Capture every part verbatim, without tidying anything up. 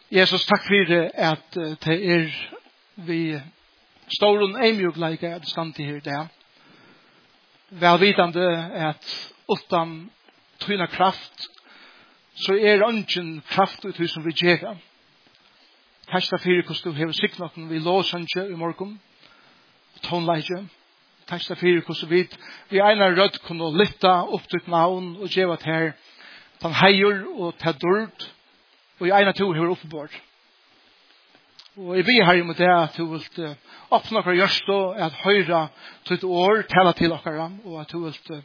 Jesus, takk for det at det er vi står og eimjugleik at stand til her det. Velvitande at utan tryna kraft så er ungen kraft ut som vi gjør. Takk for hvordan du har siknaten vi låsanje i morgen, tonleidje. Takk for hvordan vi vi ena rødt kunne lytta opp til navn og gjøre at her den heier og til dørt og i ena to har oppbord. Og jeg ber her om det at du vil åpne for gjørst og at høyre til et år tale til dere og at du vil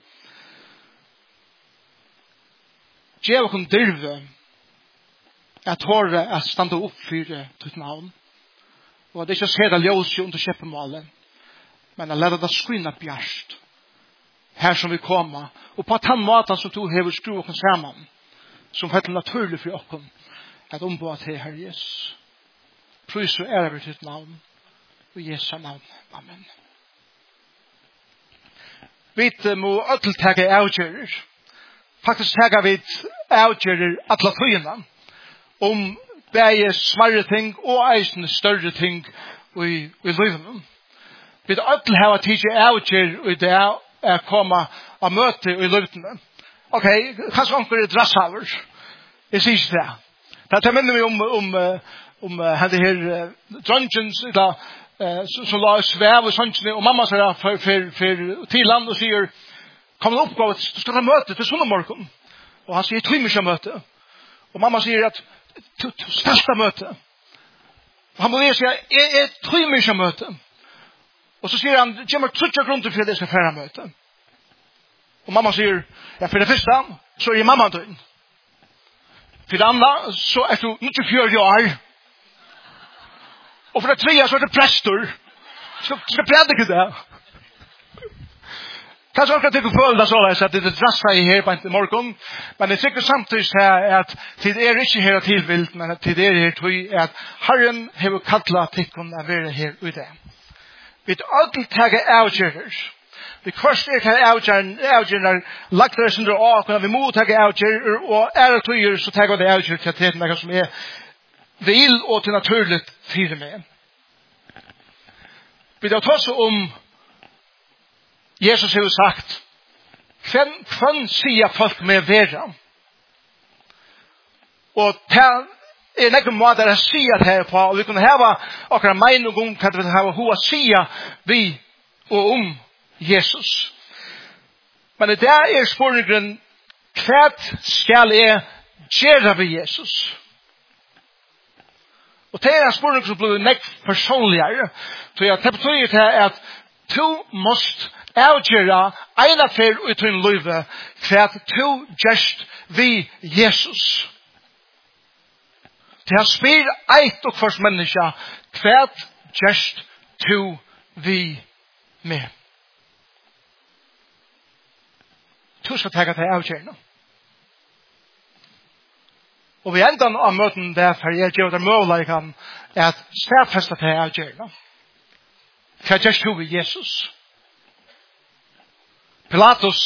gjøre dere dirve at håret er stande opp for ditt navn. Og at det ikke ser det ljøs under kjeppemålet, men at lade det skrinne bjerst her som vi kommer. Og på den måten som du hever skru oss sammen, som er naturlig for oss at ombå til Herre Jesus. Prøys og ære til ditt navn. Og i Jesu navn. Amen. Vi må ødeltake avgjører. Faktisk tager vi avgjører alle tøyene om begge smarre ting og eisende større ting i, i livet. Vi ødel har tidlig avgjør i det er komme og møte i livet. Ok, kanskje onker er drasshaver. Jeg sier ikke det. Det minner meg om, om, om henne her drøngens som la svev og sånt, og mamma sier for, for, for til land og sier, kom en oppgave, du skal ha møte til sånne morgen. Og han sier, jeg tror ikke møte. Og mamma sier at du skal ha møte. Og han må lese, jeg, jeg tror ikke møte. Og så sier han, det kommer trutja grunn til for at jeg skal fære møte. Og mamma sier, ja, for det første, så er jeg mamma døgn. For det andre, så er du nittifire år. Og for det tredje, så er det prester. Så skal predike det. Kanskje akkurat ikke føler det så løs at det er drassa i her på en morgen. Men det er sikkert samtidig her at tid er ikke her tilvilt, men tid er her til at Herren har kallet tikkene å være her ute. Vi alltid tager avgjører. Vi først er tager avgjører, lagt det som det er åkene, vi må tage avgjører, og er det tøyer, så tager det avgjører til at det er noe som er vil og til naturlig fire med. Vi tar også om Jesus har sagt, hvem, hvem sier folk med vera? Og til er nekke måter å si at her på, og vi kunne hava akkurat mening om hva det vil hava hva sier vi og om Jesus. Men det er spørningen, hva skal jeg gjøre ved Jesus? Og det er en spørning som blir nekk personligere, så jeg betyr til at du måst avgjøre en affær ut i livet, hva du gjørst ved Jesus. Det har spyr eit og kvart menneske, hva gjørst du vi med. Du skal ta det avgjørende. Og vi enda av møten derfor jeg gjør det mulig at stedfeste det avgjørende. Hva gjørst du vi Jesus? Pilatus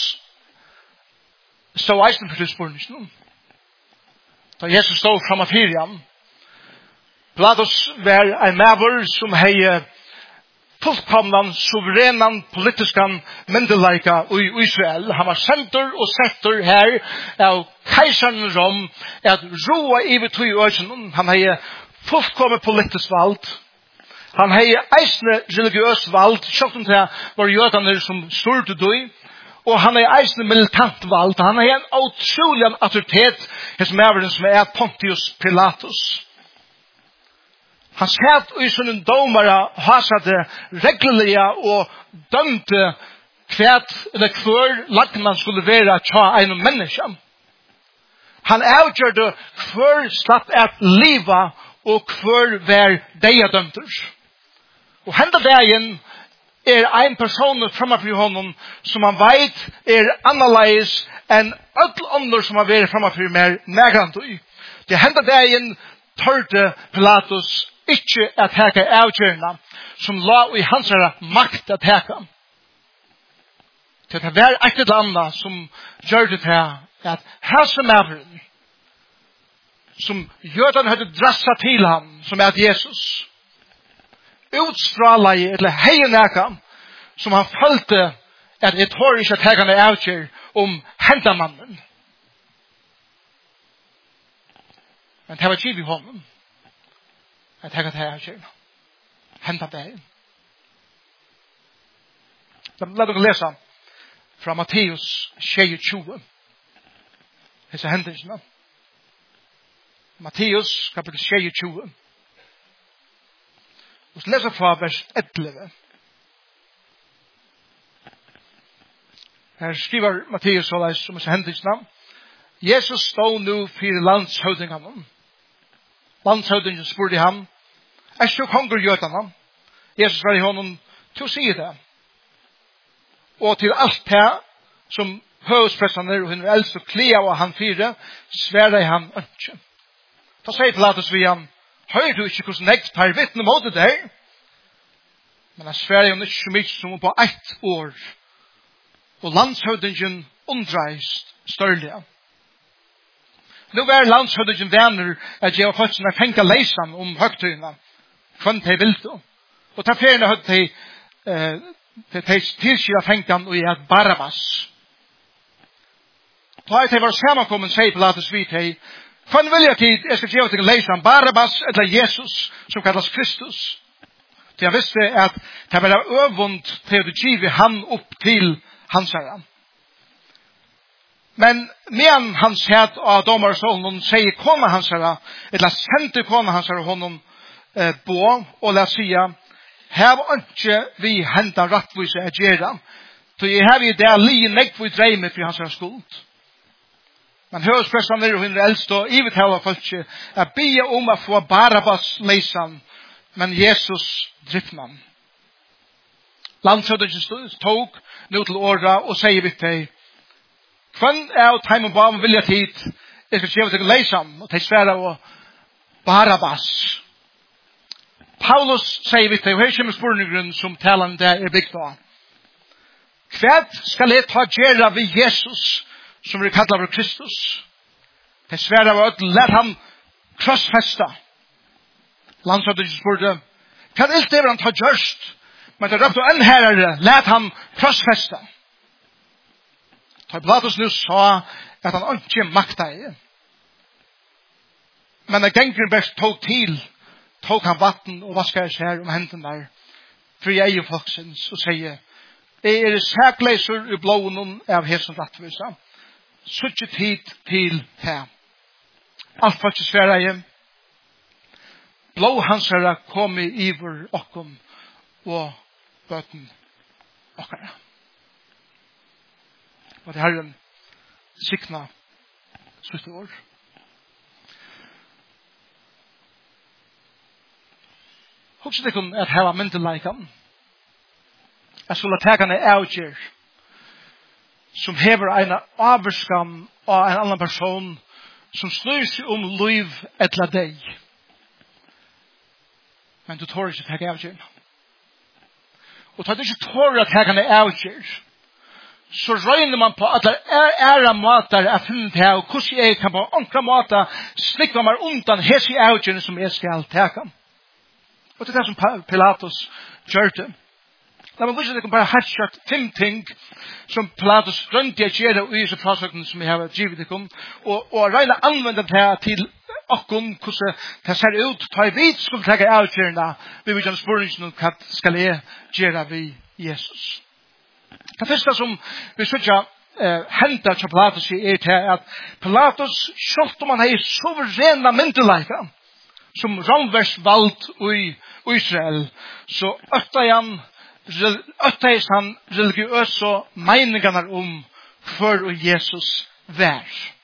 stod eisen for det spørsmålet. Da Jesus stod frem av fyrjan. Pilatus var en maver som hei fullkomnan, suverenan, politiskan myndelaika i Israel. Han var senter og setter her av keisaren Rom at roa i betøy øysen. Han hei fullkommen politisk valgt. Han hei eisne religiøs valgt, sjokk om det var jødene som styrte døy. Og han er eisne militant valgt. Han er en utrolig autoritet hos maveren som er Pontius Pilatus. Han satt i sånne domare hasade reglerlige og dømte kvært eller kvør lagt man skulle være tja en menneske. Han avgjørte kvør slapp at liva og kvør vær deia dømter. Og henda dagen er ein person framfor honom som han veit er annerledes enn alle andre som har vært framfor mer negrant. Det henda dagen tørte Pilatus ikke at heka avgjørende som la i hans makt at heka. Det var et eller annet som gjør det til at helse maveren som jødene hadde drasset til ham, som er Jesus. Utstråla i eller heienæka, som han følte at jeg tror ikke at hegane avgjør om hendamannen. Men det var givet honom at hegane avgjør hendamannen. La dere lese fra Matteus tjue. Disse hendelsene. Matteus kapitel tjue. Og så leser fra vers elleve. Her skriver Matteus så som disse hendelsene. Jesus stod nu for landshøvdingene. Landshøvdingen spurte ham, er så konger jødene? Jesus var i hånden til å si det. Og til alt det som høvdspressene og hun eldst og klia og han fire, sverre han ikke. Da sier Pilatus vi han, hører du ikke hvordan jeg tar vittne mot det der? Men han sverre han ikke så mye som på ett år. Og landshøvdingen undreist størlige. Nå var landshøvdingen venner at jeg var fått sånne penka leisan om høgtøyene, kvann de vilte. Og ta ferien hadde de eh, det tilskylda fengan og i at Barabbas. Da er det var sammenkommen, sier Pilatus vidt hei, Kvann vilja tid, jeg skal gjøre til å lese om Barabbas eller Jesus, som kallas Kristus. Så jeg visste at det var øvund til å give han opp til hans herre. Men medan han sett av domarstolen, sier kona hans herre, eller sendte kona hans herre honom eh, på, og la sige, her var ikke vi hentet rattvise av gjerne, så jeg har i det li nekvo i dreime for hans herre skuld. Men høyspressen er hun eldst og i vittale folk er bia om å få Barabbas leisan, men Jesus driftmann. Landshøvdingen tog nå til åra og sier vidt deg, kvann er å ta med barn vilja tid, jeg skal skrive til leisan, og til svære og Barabbas. Paulus sier vidt deg, og her kommer spørningen som talene der er bygd av. Hva skal jeg ta gjøre ved Jesus, som vi kallar for Kristus? Det svære var at let ham krossfesta. Landshøvdingen spurte, hva er det han tar gjørst? Men det røpte enn herre, let ham krossfesta. Da Pilatus nu sa at han ikke makta i. Men da gengren best tog til, tog han vatten og vaskar seg om hendene der, for jeg er folksens, og sier, det er sækleiser i blånen av hesen rattvisa. Suttje tid til her. Alt for ikke svære hjem. Blå hans herre kom i iver okkom og bøten okkara. Og det herren sikna slutte år. Hoks det kun at heva myndelaikam. Jeg skulle ta henne avgjør som hever en avskam av en annan person som snur seg om liv etla deg. Men du tår ikke ta avgjør. Og tar du ikke tår at ta henne avgjør, så røyner man på at det er ære måter å finne det, og hvordan jeg kan på andre måter slikke meg undan hese avgjørende som jeg skal ta. Og det er det som Pilatus gjør det. La meg vise deg bare helt kjørt fem ting som Pilatus rønte jeg gjøre i disse prosøkene som jeg har givet deg om, og, og regne anvende det til okkom, hvordan det ser ut, ta i vidt skulle trekke avgjørende, vi vil gjøre spørsmål om hva skal jeg gjøre ved Jesus. Det første som vi synes eh, henter til Pilatus er til at Pilatus, selv om han er suverena myndelaika, som romvers valgt i Israel, så økter han Øtteis han religiøse meningene om for Jesus vær.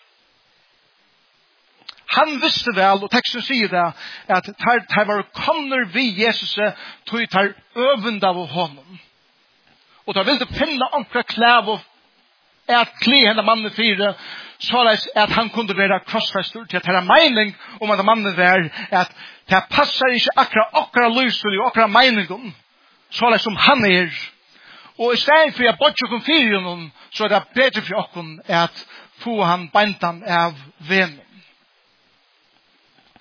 Han visste vel, og teksten sier det, at det var kommer vi Jesus til å ta øvende av honom. Og da ville finne andre klæv og at kli henne mannen fire, så at han kunne være krossfester til at det er mening om at mannen var at det passer ikke akkurat akkurat løselig og akkurat meningen så er det som han er. Og i stedet for jeg bort jokken fyrir noen, så er det bedre for jokken at få han beintan av venen.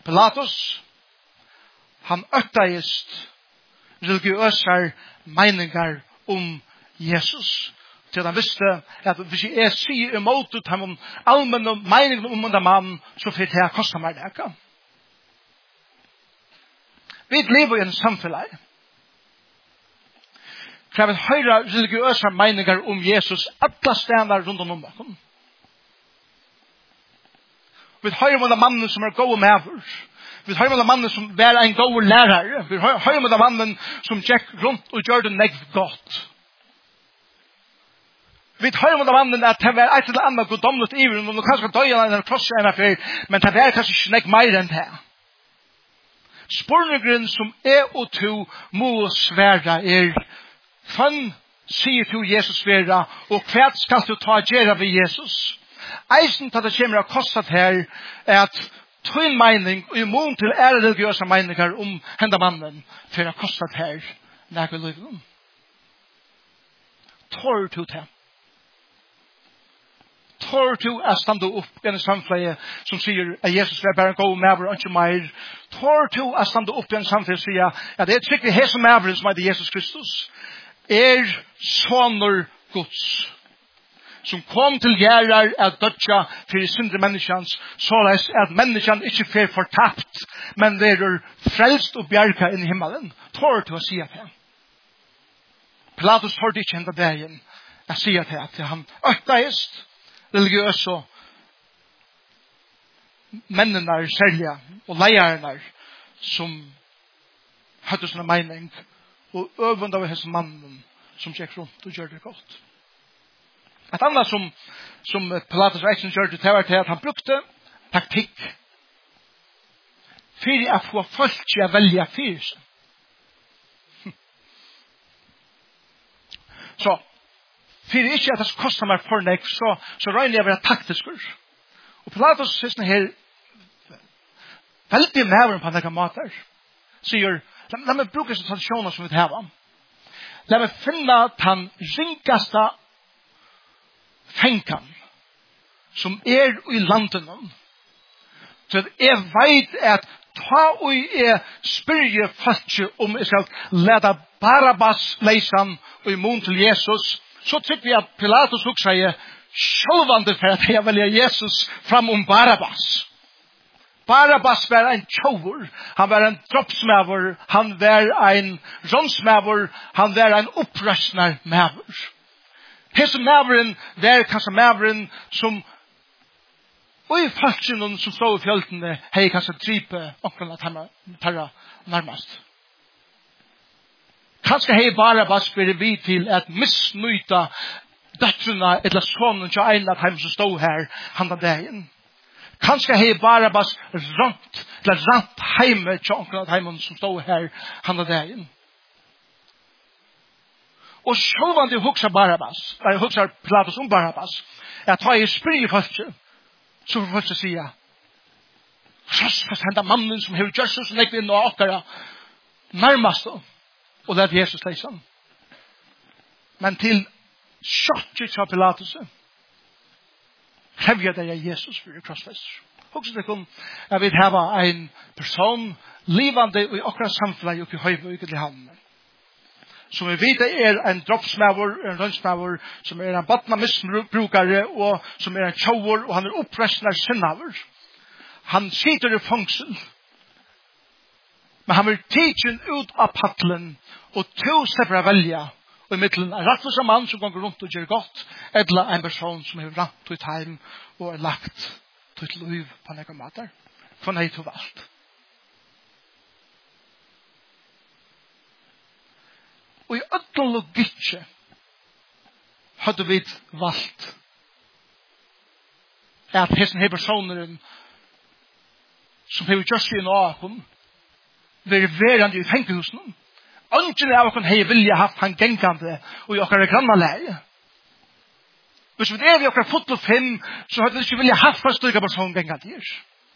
Pilatus, han öktaist religiøsar meningar om Jesus. Til han visste at hvis jeg sier imot ut ham allmenn meningen om den mannen, så får det kosta meg det ikke. Vi lever i en samfunn. For vi hører religiøse meninger om Jesus alle steder rundt om oss. Vi hører om den mannen som er gode mever. Vi hører om den mannen som er en god lærere. Vi hører om den mannen som gikk rundt og gjør det negv godt. Vi hører om den mannen at det var et eller annet goddomlet i, og nå kanskje døye en krosse en affær, men det var kanskje ikke nek mer enn det. Spørnegren som er og to må svære er, fann sier to Jesus svære, og hva skal du ta gjøre ved Jesus? Eisen til det kommer av kostet her, er at tøyn mening og immun til ære religiøse meninger om henne mannen, for å kostet her, nærke livet. Tår du til? Tår du å stande opp i en samfunn som sier at Jesus er bare en god maver og ikke mer? Tår du å stande opp i en samfunn som sier at det er trygt i hese maveren som heter Jesus Kristus er sånner Guds som kom til gjerrar at dødja for syndre menneskjans såleis at menneskjan ikke fer fortapt men verer frelst og bjerka inn i himmelen. Tår du å si at det? Pilatus tårde ikke hende dagen å si at det at han øktaist religiøse mennene særlige og leierne som hadde sånne mening og øvende av hans mannen som gikk rundt og gjør det godt. Et annet som, som Pilatus Reisen gjør det til var til at han brukte taktikk for å få folk til å velge for seg. Så, for ikke at det koster meg for nek, så, så regner jeg å være taktisk. Og Pilatus synes her veldig med på noen måter. Sier, la, la meg bruke sånne tradisjoner som vi har. La meg finne den ringkaste fengan som er i landet. Så jeg vet at ta og jeg spyrje folk om jeg skal lede Barabbas leisan og immun til Jesus, så tykker vi at Pilatus også sier sjølvande for at jeg velger Jesus fram om Barabbas. Barabbas var en tjover, han var en droppsmaver, han var en ronsmaver, han var en opprøsner maver. Hese maveren var kanskje maveren som og i falskene som stod i fjøltene hei kanskje drype omkring at han tarra nærmest. Kanskje hei Barabbas blir vi til at misnøyta døtrene eller sonen til en av dem som stod her han av dagen. Kanskje hei Barabbas rant eller rant heime til omkring av dem som stod her han av dagen. Og sjølvan de hugsa Barabbas, eller hugsa Pilatus om Barabbas, at ta i spyrir folk, så får folk sige, sjøs, hva henda mannen som hever Jesus og nekve inn og akkara, nærmast og let Jesus leisa. Men til sjokket av Pilatus, hevja det er Jesus for krossfester. Hugsa det kun, jeg vil heva en person, livande i akkara samfunnet, og i høyve og i handene. Som vi vet er en droppsmaver, en rønsmaver, som er en batna misbrukare, og som er en tjover, og han er opprestner sinnaver. Han sitter i fangsel. Men han vil tidsen ut av paddelen, og to slipper å velge, og i middelen en rattløse mann som går rundt og gjør godt, eller en person som er rant ut heim, og er lagt til et liv på noen måter. For nei til valgt. Og i ødel logikk hadde vi valgt at hesten her personen som har gjort seg noe av dem være verande i fengehusen. Ønsken av åkken har vilja haft han gengande og i åkker granna leie. Hvis vi er i åkker fotball fem, så hadde vi ikke vilja haft en styrka person gengande her.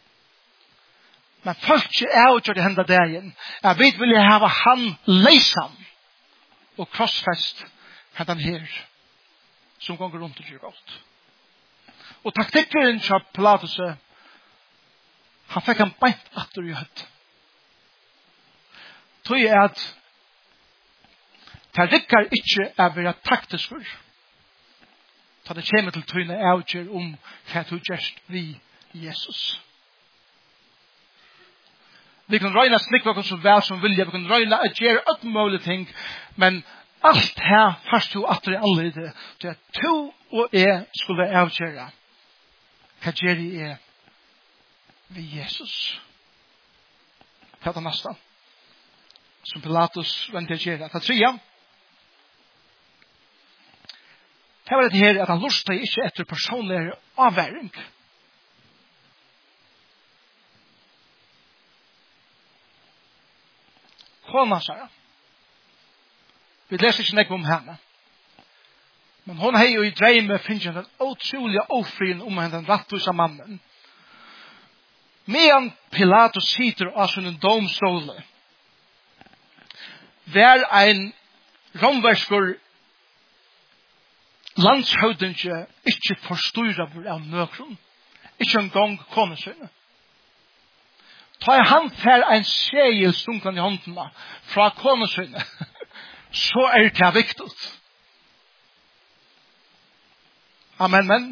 Men folk er utgjør det henda dagen. Jeg vet vilja hava han leisan og krossfest hentan her som gonger rundt og gjør godt. Og taktikkeren til Pilatus han fikk han beint atter i høtt. Tog er at det rikker ikke å være praktisk for. Så det kommer til tøyne avgjør om hva du gjørst vi Jesus. Vi kan røyne snikve oss så vel som vilja, vi kan røyne å gjøre alt mulig ting, men alt her først du atter i alle det, til at to og jeg skulle avgjøre hva gjør jeg er vi Jesus. Hva er det neste? Som Pilatus venter gjøre. Det er tre. Det var det her at han lustet ikke etter personlig avværing. Kona, sa jeg. Vi leser ikke nekve om henne. Men hon har jo i dreime finnet den utrolige ofrien om henne, den rattvisa mannen. Medan Pilatus sitter av sin domstole, der ein romverskur landshøvdinge ikke forstyrrer av nøkron. Ikke en gang konesøyne. Ta han fer ein segel stunkan i håndene fra konesøyne, så er det viktig. Amen, men.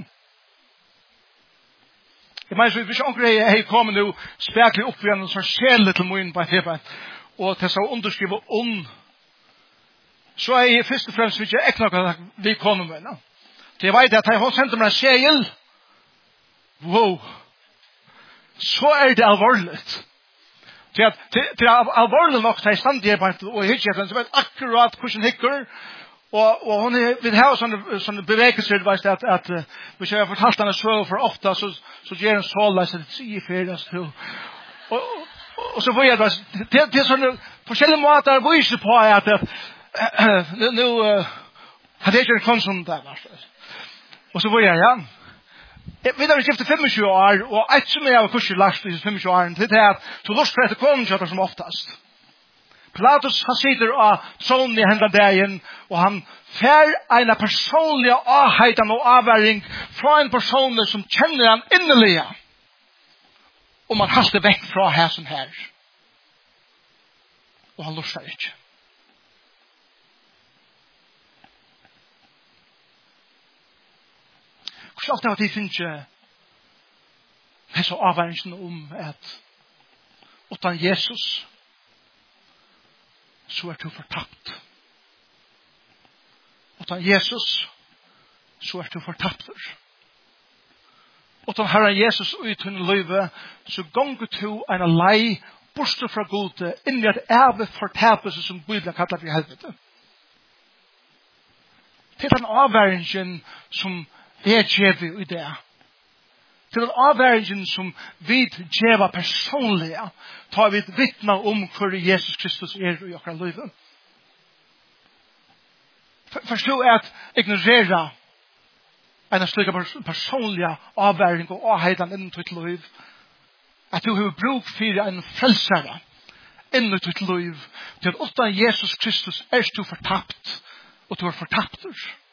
Jeg mener, så hvis ikke jeg kommer nå spekler opp igjen, så ser litt til munnen på et tilfelle, og til å underskrive om, så er jeg først og fremst ikke ikke noe vi kommer med. No? Det jeg vet at jeg har sendt meg en segel, wow, så er det alvorlig. Det er, det er alvorlig nok til jeg stand i arbeid, og jeg ikke vet akkurat hvordan hikker, og, og hun vil ha sånne, sånne bevegelser, vet at, at uh, hvis jeg har fortalt henne så for ofte, så, så gjør en såla, så det sier ferdig, og, og, og så får jeg det, det, det er sånne forskjellige måter å vise på at, at nu hadde jeg ikke en konsum der, og så får jeg, ja, vi har gift tjuefem år, og et som jeg har kurset lagt i tjuefem år, det er at du lust for etter konekjøtter som oftast. Pilatus, han sitter av tronen i hendene dagen, og han fer en personlig avheitan og avværing fra en person som kjenner han innerlige, og man haster vekk fra her som her. Og han lustar ikke. Hvordan alt det var de finnes hese avværingen om at utan Jesus så er du fortapt. Utan Jesus så er du fortapt. Utan Herren Jesus ut under livet så gonger du en lei borste fra gode inn i et æve fortapelse som Bibelen kallar for helvete. Det er den avværingen som er djevi i det. Til den avværingen som vi djeva personlige tar vi vittna om hvor Jesus Kristus er i okra livet. Forstå at ignorera en slik personlige avværing og avheidan innen ditt liv. At du har bruk for en frelsere innen ditt liv. Til at utan Jesus Kristus er du fortapt og du er fortapt.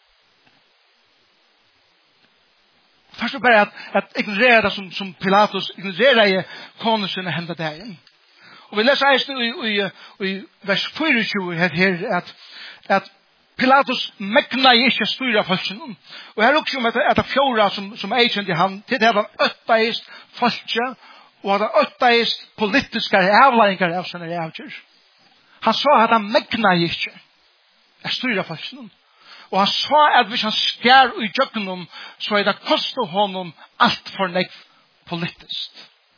Først og bare at, at ignorere det som, som Pilatus ignorerer i konusene hendet dagen. Og vi leser eisen i, i, i vers fireogtjue her, her at, at Pilatus mekna ikke styrer av folken. Og her også om at, at fjora som, som er kjent i han, til det han øtteist folket, og han øtteist politiske avlæringer av sånne avgjør. Han sa at han mekna ikke styrer av folken. Og han sa at hvis han skjer i jøkkenom, så er det kostet honom alt for nekv politisk.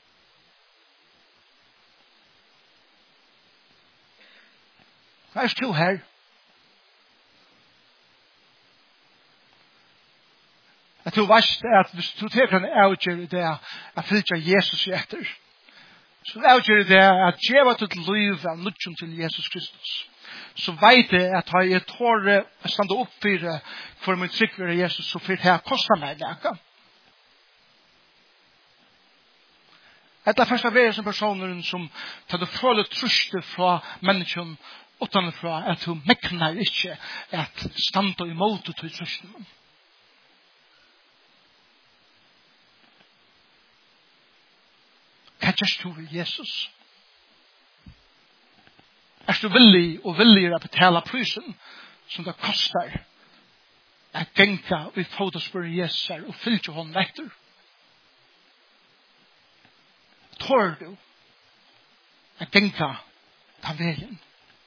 Hva er det her? Jeg tror vast at hvis du teker en avgjør i det at fylkja Jesus i etter, så avgjør i det at djeva til liv av nødgjum til Jesus Kristus. Så vet jeg at jeg tår å stande opp for, for min tryggvare Jesus, så for det her kostet meg det. Et av første være som personer som tar det føle truste fra mennesken utenfra, at hun mekner ikke at stande imot til trusten. Hva gjørst du ved Jesus? Er du villig og villig å betale prisen som det kostar at genka og fotospør Jesus og fylke hånden etter? Tår du at genka ta veien?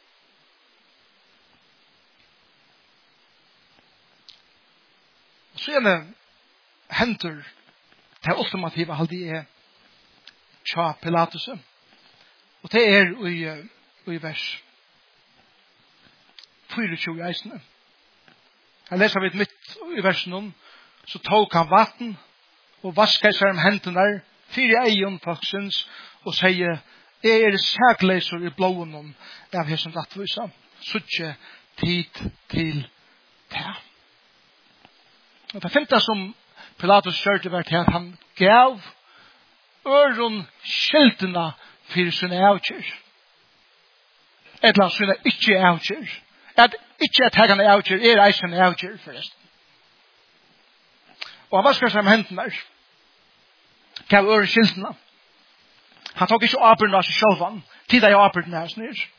Og så er det henter det ultimative halde er tja Pilatus. Og det er i, i vers tjuefire i eisene. Jeg leser vi midt i versen om, så tok han vatten og vasket seg om hendene der, fire egen faksens, og sier, jeg er sækleiser i blåen om, jeg har som rattvisa, suttje tid til det. Og det femte som Pilatus kjørte var til at han gav øron skiltene for sine avkjør. Et eller annet sine ikke avkjør. At ikke at hegane avkjør er eisende avkjør forresten. Og han vasker seg med hendene der. Gav øron skiltene. Han tok ikke åperen av seg selv. Tid er åperen av seg ned.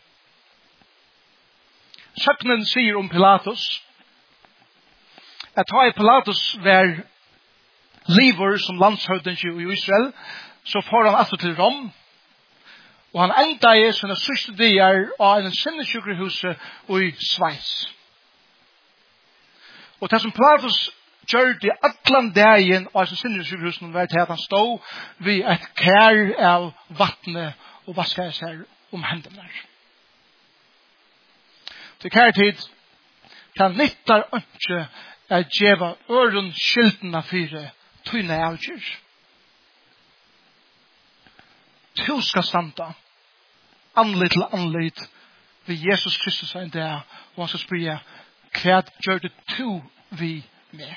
Søknen sier om Pilatus at ta i Pilatus var liver som landshøvding i Israel, så får han altså til Rom, og han enda i sine sørste dier av en sinnesjukrehuse i Sveits. Og det som Pilatus gjør det atlan dagen av sin sinnesjukrehusen var til at han stod ved et kær av vattnet og vasket seg om hendene. Til kærtid kan nyttar ikke at djeva øren skiltene fire tøyne avgjør. Tu skal standa anlitt til anlitt ved Jesus Kristus en dag, og han skal spørre, hva gjør det tu vi med?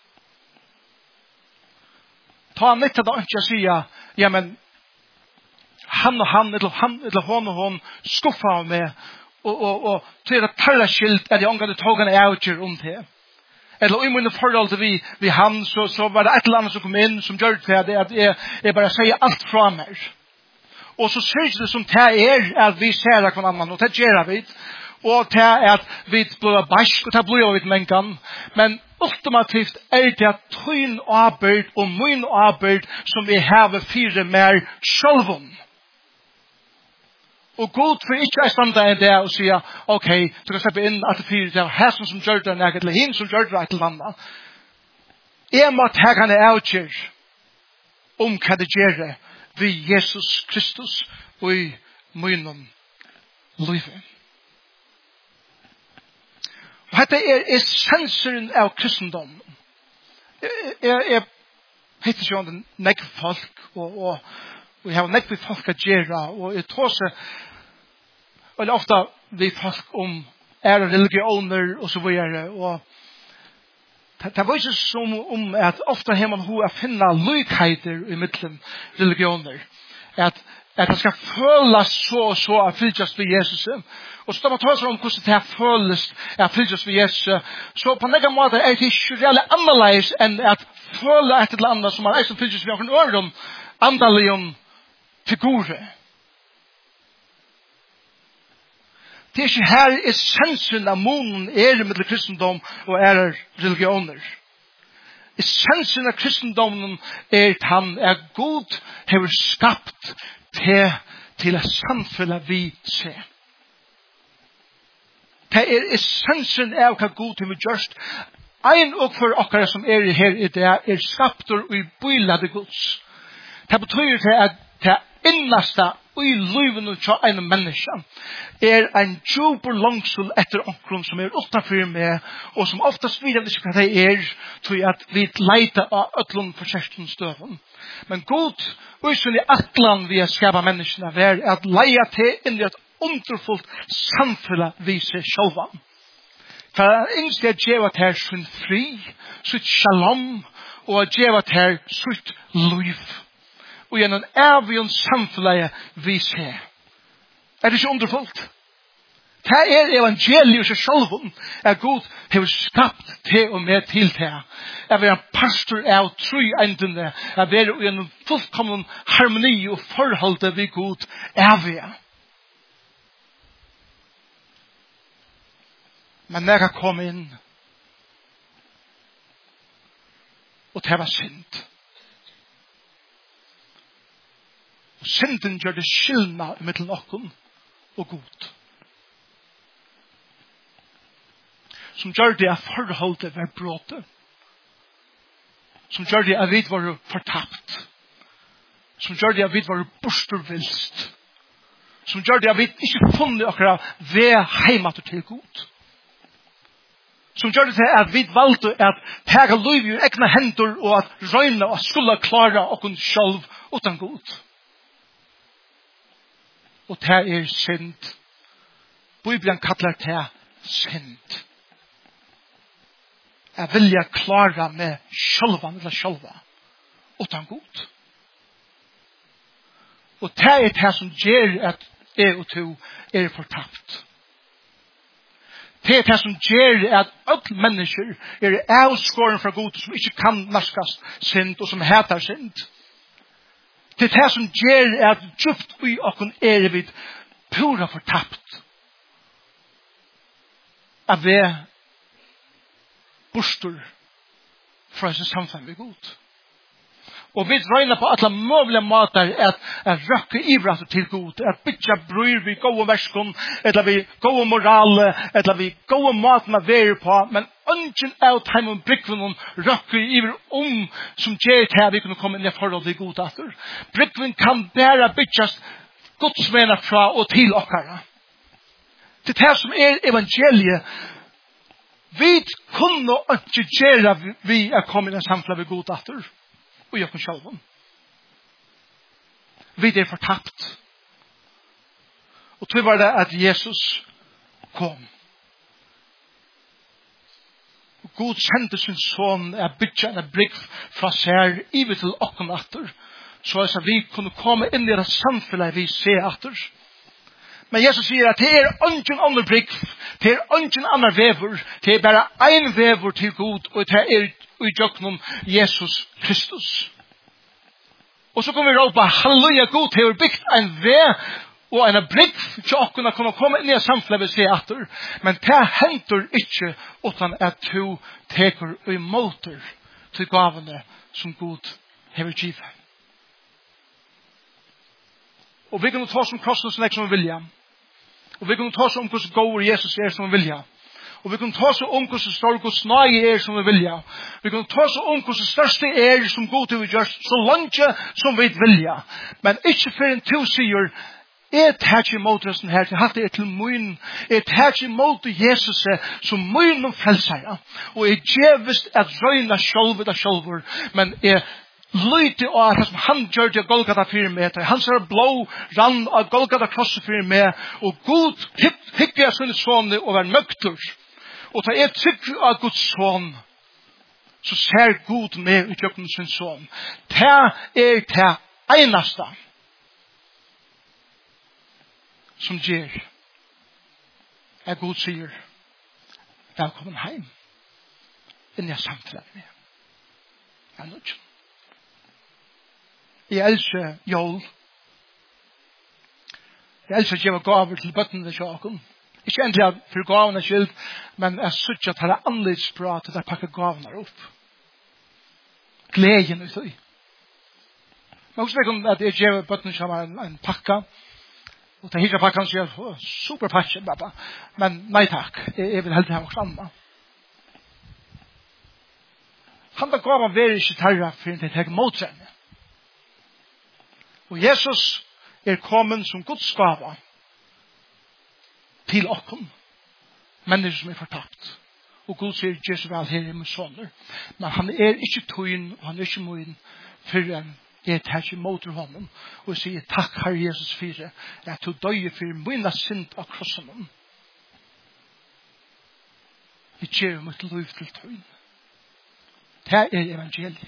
Ta han litt til det ikke å si, ja, men han og han, eller han, eller hon og hon, skuffa av meg, og, og, og til det tarra skilt, er det omgående togene avgjør om det. Eller i min forhold til vi, vi han, så, så var det et eller annet som kom inn, som gjør det, det at jeg, jeg bare sier alt fra meg. Og så ser det som det er at vi ser hver annan, og det gjør vi. Og det er at vi blir barsk, og det blir vi mengan. Men ultimativt er det at tøyn arbeid og min arbeid som vi har fire mer sjølvom. Og god for ikke å standa en dag og si, ok, du kan slippe inn at det fire til hæsen som gjør det nægget, eller hinn som gjør det et eller annet. Jeg må ta henne avgjør om hva det gjør det ved Jesus Kristus og i munnen livet. Og dette er essensen av kristendom. Jeg, jeg, jeg heter ikke om det nekv folk, og, og, og jeg har nekv folk å gjøre, og jeg tror seg veldig ofte vi folk om ære religioner og så videre, og det var ikke som om at ofte har man å finne lykheter i midten religioner. At, at det skal føles så og så at fylgjast ved Jesus. Og så da man tar seg om hvordan det føles at fylgjast ved Jesus, så på en måte er det ikke reelle annerledes enn at føle et eller annet som er som fylgjast ved noen øren andalige figurer. Det er ikke her essensen av monen er i middel kristendom og er religioner. Essensen av kristendommen er at han er god, har skapt til, til et samfunn vi ser. Det er essensen av hva god har gjort. Ein og for okkara som er her i det er skaptor og i bylade gods. Det betyr til at det innaste og i livet av en menneske er en djuper langsul etter omkron som er utenfor med, og som oftast vet ikke hva det er, til at vi leiter av øtlund for kjærsten støven. Men god, og i atlan vi har skapet menneskene, er at leia til inn i et underfullt samfunn vi ser sjølva. For han ønsker at djeva til sin fri, sitt shalom, og at djeva til sitt liv. Og gjennom evig samfunnet vi ser. Er det ikke underfullt? Det er evangeliet i sjølven, at Gud har skapt det og med til det. At vi er en pastor av tru endene, at vi er i en fullkommen harmoni og forhold vi Gud er vi. Men når jeg kom inn, og det var synd. Og synden gjør det skillnad mellom okken og Gud. Som gjør det at forholdet var bråte. Som gjør det at vi var fortapt. Som gjør det at vi var borstervilst. Som gjør det at vi ikke funnet akkurat ved heimat til Gud. Som gjør det til at vi valgte at pega liv i egna hender og at røyne og skulle klare okken selv utan Gud. Og det er synd. Bibelen kallar det synd. Jeg vilja klara med sjølvan eller sjølva utan Gud. Og det er det som gjør at jeg og to er fortapt. Det er det som gjør at alle mennesker er avskåren fra Gud som ikke kan naskast synd og som heter synd. Det er det som gjør at djupt i okken er vi pura fortapt. At vi er bostor fra sin samfunn med Gud. Og vi røyner på alle mulige måter at, at røkke ivrat til Gud, at bytja bryr vi gode verskon, eller vi gode moral, eller vi gode måten å være på, men ønsken av teimen brikven røkke ivr om som gjør til at vi kunne komme inn i forhold til Gud etter. Brikven kan bare bytjas godsmener fra og til okkara. Det er det som er evangeliet. Vi kunne ikke gjøre vi er kommet inn i samfunnet med Gud etter. Og jeg kan selv. Vi er fortapt. Og det var det at Jesus kom. Og Gud sendte sin son at bytja en brygg fra sær ivet til okken atter. Så at vi kunne komme inn i det samfunnet vi ser atter. Men Jesus sier at det er ingen annen brygg, det er ingen annen vever, det er bare en vever til Gud, og det er i jøknen Jesus Kristus. Og så kommer vi råpa, halleluja, Gud har byggt en ve og en brygg til å kunne komme inn i samfunnet vi ser atter. Men det henter ikke utan at du teker og måter til gavene som Gud har givet. Og vi kan ta som krossen som vi vilja. Og vi kan ta oss om hvordan går Jesus er som vi vilja. Og vi kan ta oss om hvordan står Guds nøye er som vi vilja. Vi kan ta oss om hvordan største er som god vi gjør så langt som vi vilja. Men ikke for en to sier jeg tar ikke imot resten her til hatt det er til mun. Jeg tar ikke imot Jesus som mun og frelsere. Og jeg gjevest at røyna sjølv og sjølver. Men jeg lyte av at som han gjør til Golgata fyrir med, hans er blå rann av Golgata krosset fyrir med, og God hikker jeg sånne sånne og var nøkter. Og da jeg tykker av Guds sånn, så ser Gud med ut jøkken sin sånn. Det er det eneste som gjør at Gud sier velkommen hjem inn i samfunnet med. Jeg er nødt. Jeg elsker jól. Jeg elsker å gjøre gaver til bøttene til sjåken. Ikke endelig for gavene skyld, men jeg synes at det er annerledes bra til å pakke gavene opp. Gleden ut i. Men også vet at jeg gjør bøttene som en, en pakka, og til hittar pakkan sier, super pakke, pappa. Men nei takk, jeg, jeg vil heldig ha noe annet. Han da gaven være ikke tarra for en til å motsende. Og Jesus er kommet som Guds gave til okken. Mennesker som er fortapt. Og Gud sier Jesus vel her i min sønner. Men han er ikke tøyen, og han er ikke moen, for en jeg tar ikke imot honom. Og sier takk Herre Jesus for at du døye for min synd av krossen. Jeg gjør mitt liv til tøyen. Det er evangeliet.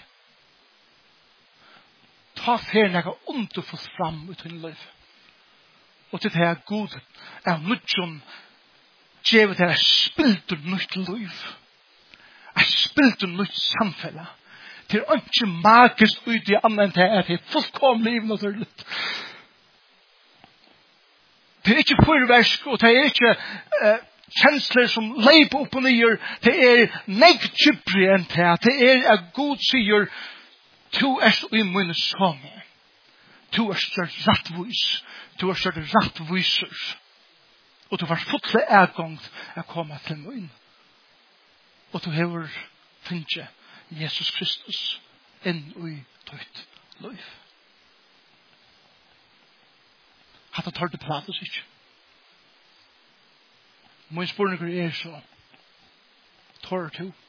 Ta fer nega underfullt fram ut i liv. Og til det er god av nudjon gjevet er spiltur nytt liv. Er spiltur nytt samfella. Det er ikke magisk ut i annet til at det er fullkomlig liv naturlig. Det er ikke fyrversk, og det er ikke uh, kjensler som leip opp og nyer. Det er negkjipri enn det. Det er at God sier, du er i min sånne. Du er større rattvis. Du er større rattviser. Og du var fotle avgang å komme til min. Og du har finnet Jesus Kristus inn i ditt liv. Hatt han tar det plates ikke. Min spørninger er så. Tar du?